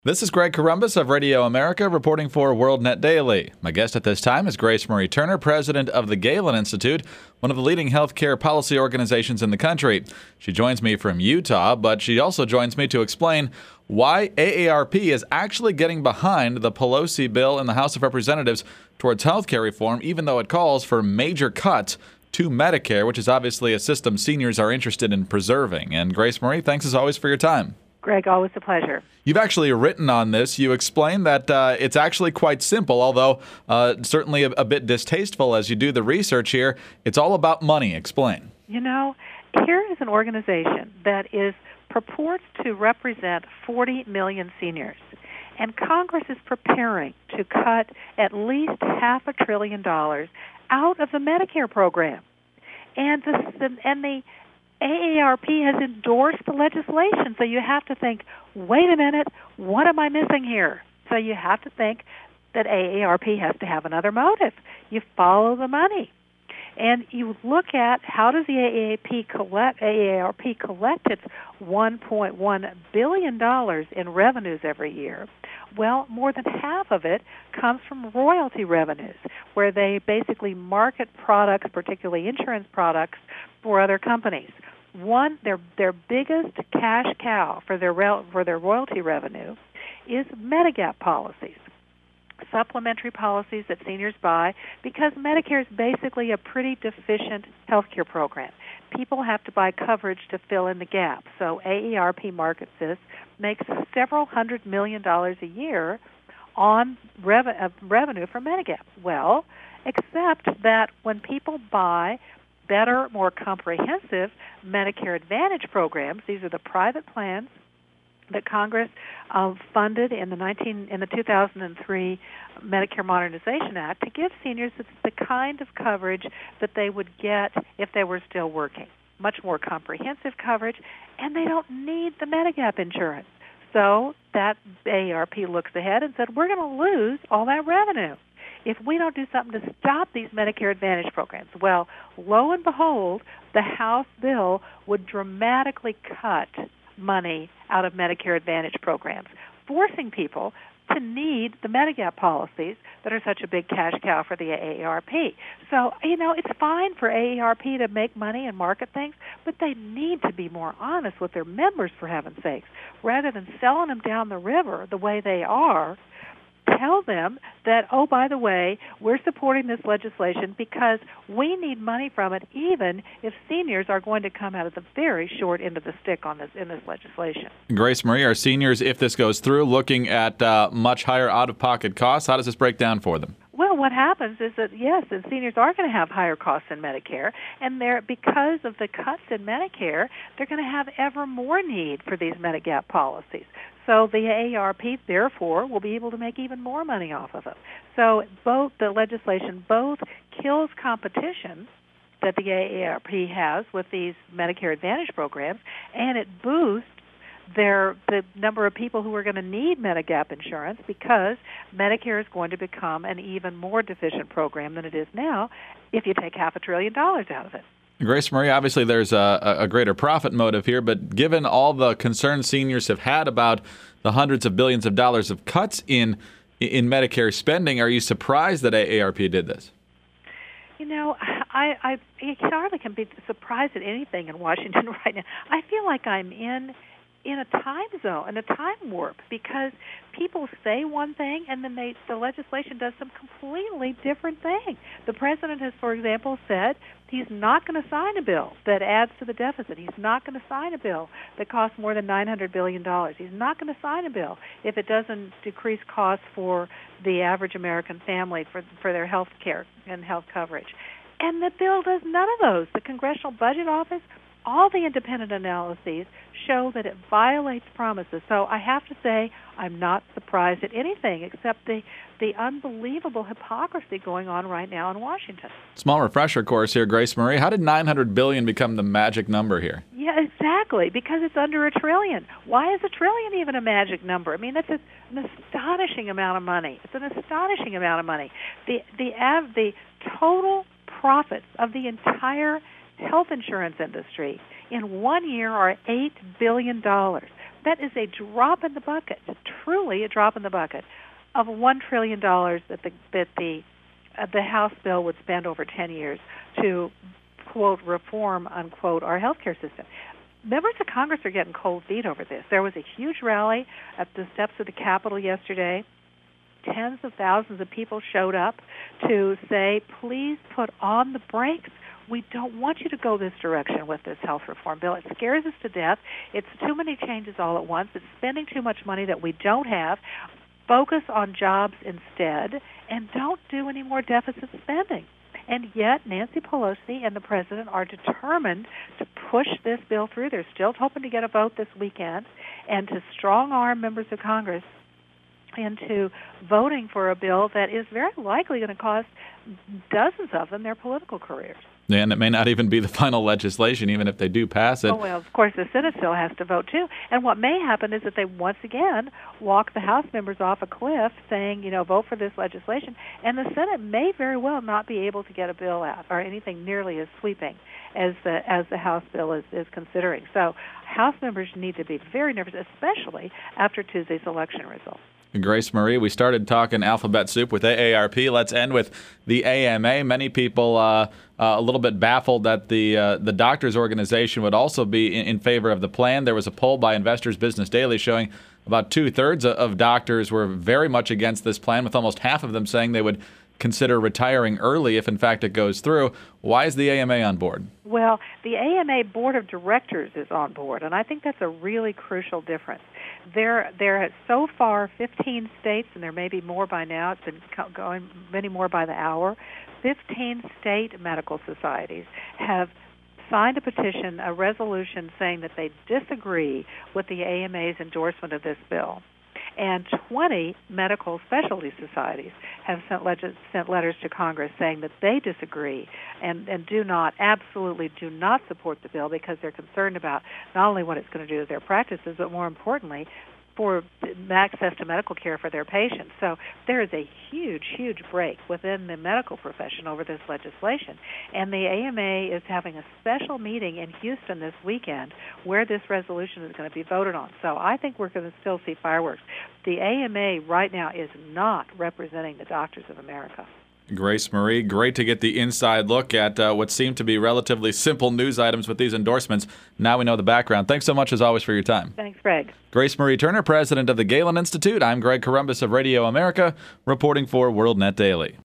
This is Greg Corombos of Radio America reporting for WorldNet Daily. My guest at this time is Grace Marie Turner, president of the Galen Institute, one of the leading healthcare policy organizations in the country. She joins me from Utah, but she also joins me to explain why AARP is actually getting behind the Pelosi bill in the House of Representatives towards healthcare reform, even though it calls for major cuts to Medicare, which is obviously a system seniors are interested in preserving. And Grace Marie, thanks as always for your time. Greg, always a pleasure. You've actually written on this. You explain that it's actually quite simple, although certainly a bit distasteful as you do the research here. It's all about money. Explain. You know, here is an organization that purports to represent 40 million seniors, and Congress is preparing to cut at least $500 billion out of the Medicare program. And the AARP has endorsed the legislation, so you have to think, wait a minute, what am I missing here? So you have to think that AARP has to have another motive. You follow the money. And you look at how does the AARP collect its $1.1 billion in revenues every year. Well, more than half of it comes from royalty revenues, where they basically market products, particularly insurance products, for other companies. Their biggest cash cow for their royalty revenue is Medigap policies, supplementary policies that seniors buy because Medicare is basically a pretty deficient health care program. People have to buy coverage to fill in the gap. So AARP markets this, makes several $100 million a year on revenue from Medigap. Well, except that when people buy better, more comprehensive Medicare Advantage programs, these are the private plans that Congress funded in the 2003 Medicare Modernization Act to give seniors the kind of coverage that they would get if they were still working. Much more comprehensive coverage, and they don't need the Medigap insurance. So that AARP looks ahead and said, we're going to lose all that revenue if we don't do something to stop these Medicare Advantage programs. Well, lo and behold, the House bill would dramatically cut money out of Medicare Advantage programs, forcing people to need the Medigap policies that are such a big cash cow for the AARP. So, it's fine for AARP to make money and market things, but they need to be more honest with their members, for heaven's sakes, rather than selling them down the river the way they are. Tell them that, oh, by the way, we're supporting this legislation because we need money from it, even if seniors are going to come out of the very short end of the stick on this in this legislation. Grace Marie, are seniors, if this goes through, looking at much higher out-of-pocket costs? How does this break down for them? Well, what happens is that, yes, the seniors are going to have higher costs in Medicare, and because of the cuts in Medicare, they're going to have ever more need for these Medigap policies. So the AARP, therefore, will be able to make even more money off of them. So the legislation kills competition that the AARP has with these Medicare Advantage programs, and it boosts the number of people who are going to need Medigap insurance because Medicare is going to become an even more deficient program than it is now if you take $500 billion out of it. Grace Marie, obviously there's a greater profit motive here, but given all the concerns seniors have had about the hundreds of billions of dollars of cuts in Medicare spending, are you surprised that AARP did this? I hardly can be surprised at anything in Washington right now. I feel like I'm in a time zone, in a time warp, because people say one thing and then the legislation does some completely different thing. The president has, for example, said he's not going to sign a bill that adds to the deficit. He's not going to sign a bill that costs more than $900 billion. He's not going to sign a bill if it doesn't decrease costs for the average American family for their health care and health coverage. And the bill does none of those. The Congressional Budget Office, all the independent analyses show that it violates promises. So I have to say I'm not surprised at anything except the unbelievable hypocrisy going on right now in Washington. Small refresher course here, Grace Marie. How did $900 billion become the magic number here? Yeah, exactly, because it's under $1 trillion. Why is $1 trillion even a magic number? I mean, that's an astonishing amount of money. It's an astonishing amount of money. The total profits of the entire health insurance industry in 1 year are $8 billion. That is a drop in the bucket, truly a drop in the bucket, of $1 trillion that the House bill would spend over 10 years to, quote, reform, unquote, our healthcare system. Members of Congress are getting cold feet over this. There was a huge rally at the steps of the Capitol yesterday. Tens of thousands of people showed up to say, please put on the brakes. We don't want you to go this direction with this health reform bill. It scares us to death. It's too many changes all at once. It's spending too much money that we don't have. Focus on jobs instead, and don't do any more deficit spending. And yet Nancy Pelosi and the President are determined to push this bill through. They're still hoping to get a vote this weekend and to strong-arm members of Congress into voting for a bill that is very likely going to cost dozens of them their political careers. Yeah, and it may not even be the final legislation, even if they do pass it. Oh, well, of course, the Senate still has to vote, too. And what may happen is that they once again walk the House members off a cliff saying, vote for this legislation. And the Senate may very well not be able to get a bill out or anything nearly as sweeping as the House bill is considering. So House members need to be very nervous, especially after Tuesday's election results. Grace Marie, we started talking alphabet soup with AARP. Let's end with the AMA. Many people a little bit baffled that the doctors' organization would also be in favor of the plan. There was a poll by Investors Business Daily showing about two-thirds of doctors were very much against this plan, with almost half of them saying they would consider retiring early if, in fact, it goes through. Why is the AMA on board? Well, the AMA Board of Directors is on board, and I think that's a really crucial difference. There are so far 15 states, and there may be more by now. It's been going many more by the hour. 15 state medical societies have signed a petition, a resolution saying that they disagree with the AMA's endorsement of this bill. And 20 medical specialty societies have sent letters to Congress saying that they disagree and absolutely do not support the bill because they're concerned about not only what it's going to do to their practices, but more importantly, for access to medical care for their patients. So there is a huge, huge break within the medical profession over this legislation. And the AMA is having a special meeting in Houston this weekend where this resolution is going to be voted on. So I think we're going to still see fireworks. The AMA right now is not representing the doctors of America. Grace Marie, great to get the inside look at what seem to be relatively simple news items with these endorsements. Now we know the background. Thanks so much, as always, for your time. Thanks, Greg. Grace Marie Turner, president of the Galen Institute. I'm Greg Corombos of Radio America, reporting for WorldNet Daily.